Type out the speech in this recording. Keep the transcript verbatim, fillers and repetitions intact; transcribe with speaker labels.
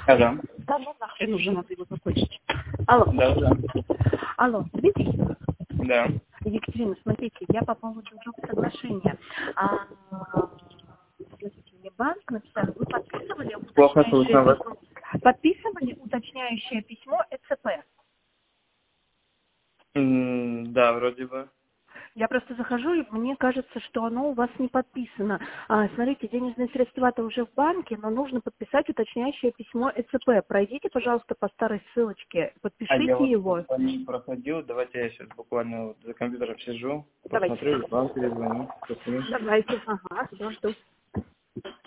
Speaker 1: Алло.
Speaker 2: Да, ну нахрен уже надо его закончить. Алло.
Speaker 1: Да, да.
Speaker 2: Алло, Дмитрий?
Speaker 1: Да.
Speaker 2: Екатерина, смотрите, я по поводу доп. Соглашения. А, смотрите, мне банк написал, вы подписывали
Speaker 1: Плохо слышно
Speaker 2: уточняющее
Speaker 1: вас.
Speaker 2: письмо? Подписывали уточняющее письмо ЭЦП?
Speaker 1: М, Да, вроде бы.
Speaker 2: Я просто захожу, и мне кажется, что оно у вас не подписано. А, смотрите, денежные средства-то уже в банке, но нужно подписать уточняющее письмо ЭЦП. Пройдите, пожалуйста, по старой ссылочке,
Speaker 1: А я
Speaker 2: подпишите
Speaker 1: вот
Speaker 2: его.
Speaker 1: по ней проходил. Давайте я сейчас буквально вот за компьютером сижу,
Speaker 2: Давайте.
Speaker 1: посмотрю, и вам перезвоню. Посмотрю.
Speaker 2: Давайте. Ага, все, жду.